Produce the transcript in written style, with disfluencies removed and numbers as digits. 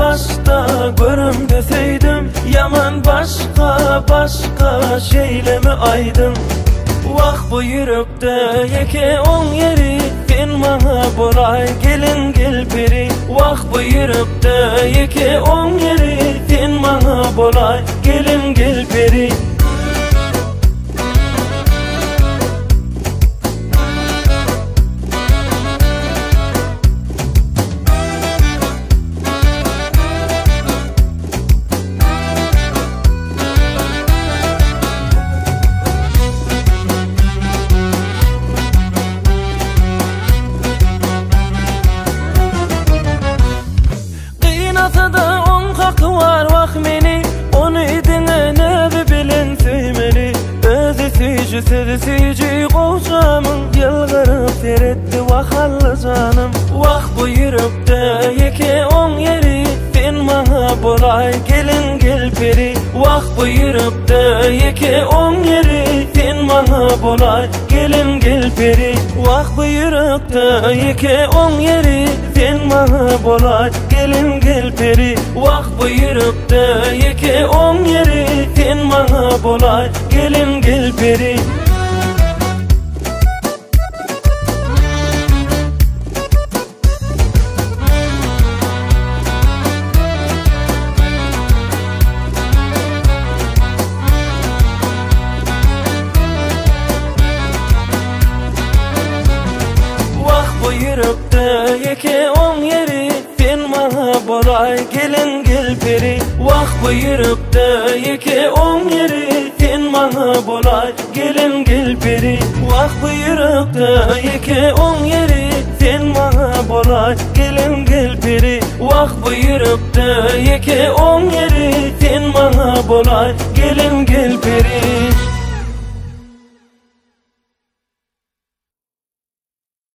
başta görüm deseydim, yaman başka şeylemi aydım. Vah bu yürekte yeke on yeri, sen bana bolay gelin gel beri. Vah bu yürekte yeke on yeri, sen bana bolay gelin gel beri. Da on hakkı var vah meni, onu idine nebi bilin süymeli. Özü süyücü sözü süyücü koğuşamın, yılgırıp seyretti vahallı canım. Vah bu yürekte yeke on yeri, sen bana bolay gelin gel beri. Vah bu yürekte yeke on yeri, sen bana bolay gelin gel beri. Vah bu yürekte yeke on yeri, sen bana bolay gelin gel beri. Vah bu yürekte yeke on yeri, sen bana bolay gelin gel beri. Yürekte yeke on yeri, sen bana bolay gelin gel beri. Vah bu yürekte yeke on yeri, sen bana bolay gelin gel beri. Vah bu yürekte yeke on yeri, sen bana bolay gelin gel beri. Vah bu yürekte yeke on yeri, sen bana bolay gelin gel beri.